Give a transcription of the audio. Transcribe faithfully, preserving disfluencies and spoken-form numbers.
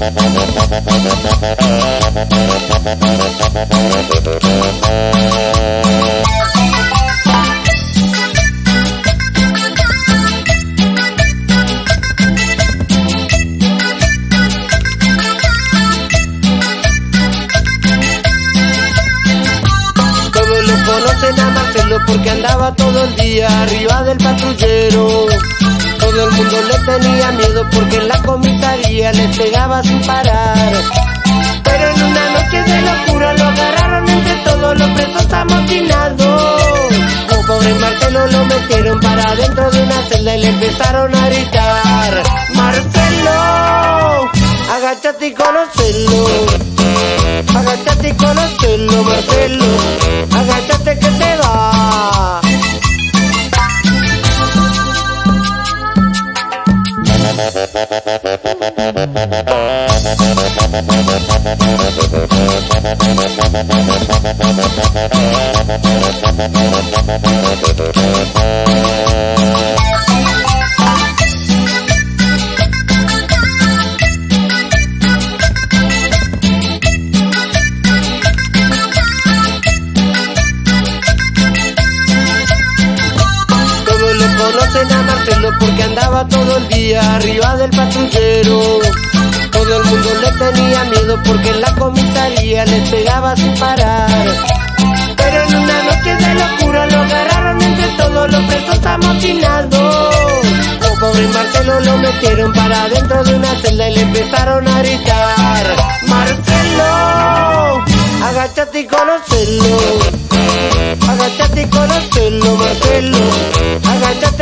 Conocen a Marcelo porque andaba todo el día arriba del patrullero. Todo el mundo le tenía miedo porque en la comisaría le pegaba sin parar. Pero en una noche de locura lo agarraron entre todos los presos amotinados. Un pobre Marcelo lo metieron para adentro de una celda y le empezaron a gritar: Marcelo, agáchate y conocelo. Agáchate y conocelo, Marcelo. Agáchate que te va. Conocen a Marcelo porque andaba todo el día arriba del patrullero. Todo el mundo le tenía miedo porque en la comisaría le pegaba sin parar. Pero en una noche de locura lo agarraron entre todos los presos amotinados. Oh, pobre Marcelo lo metieron para adentro de una celda y le empezaron a gritar: Marcelo, agáchate y conocelo. Agáchate y conocelo, Marcelo. Agáchate